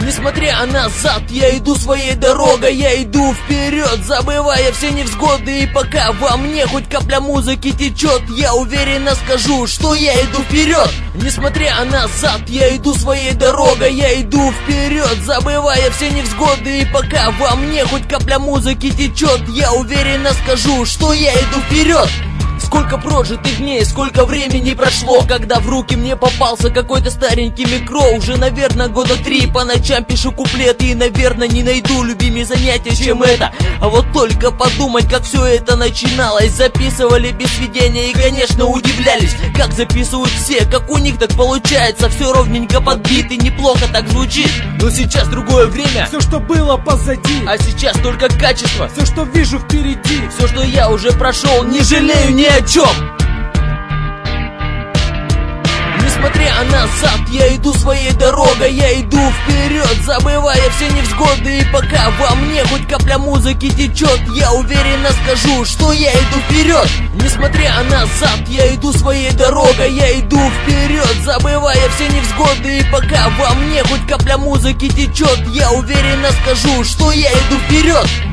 Несмотря назад, я иду своей дорогой, я иду вперед, забывая все невзгоды. И пока во мне хоть капля музыки течет, я уверенно скажу, что я иду вперед. Несмотря назад, я иду своей дорогой, я иду вперед, забывая все невзгоды. И пока во мне хоть капля музыки течет, я уверенно скажу, что я иду вперед. Сколько прожитых дней, сколько времени прошло, когда в руки мне попался какой-то старенький микро. Уже, наверное, года 3 по ночам пишу куплеты и, наверное, не найду любимее занятия, чем это. А вот только подумать, как все это начиналось. Записывали без сведения и, конечно, удивлялись, как записывают все, как у них так получается. Все ровненько подбит и неплохо так звучит. Но сейчас другое время, все, что было позади, а сейчас только качество. все, что вижу впереди, Все, что я уже прошел, не жалею ни о чем. Несмотря назад, я иду своей дорогой, я иду вперед, забывая все невзгоды. И пока во мне хоть капля музыки течет, я уверенно скажу, что я иду вперед. Несмотря назад, я иду своей дорогой, я иду вперед, забывая все невзгоды. И пока во мне хоть капля музыки течет, я уверенно скажу, что я иду вперед.